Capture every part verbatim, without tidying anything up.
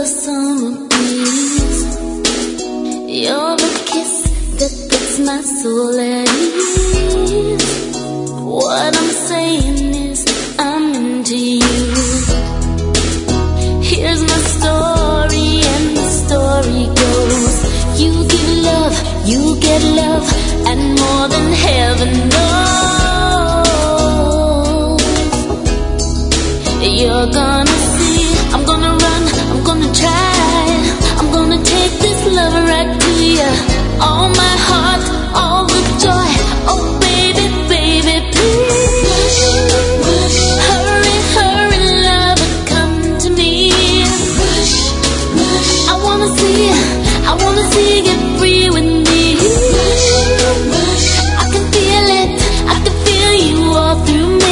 summer breeze. You're the kiss that puts my soul at ease. What I'm saying is I'm into you. Here's my story and the story goes: you give love, you get love, and more than heaven knows. You're gonna see, I'm gonna run, I'm gonna try, I'm gonna take this love right to you. All my heart, all the joy. Oh baby, baby, please hurry, hurry, love, come to me. I wanna see, I wanna see you free with me. I can feel it, I can feel you all through me.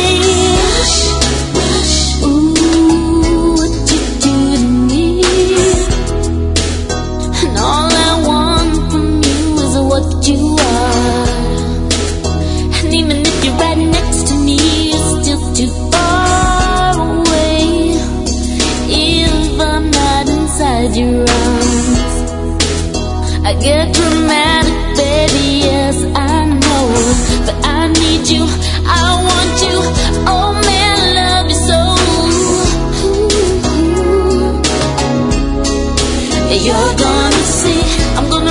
Your arms, I get dramatic, baby, yes, I know, but I need you, I want you, oh man, I love you so. You're gonna see, I'm gonna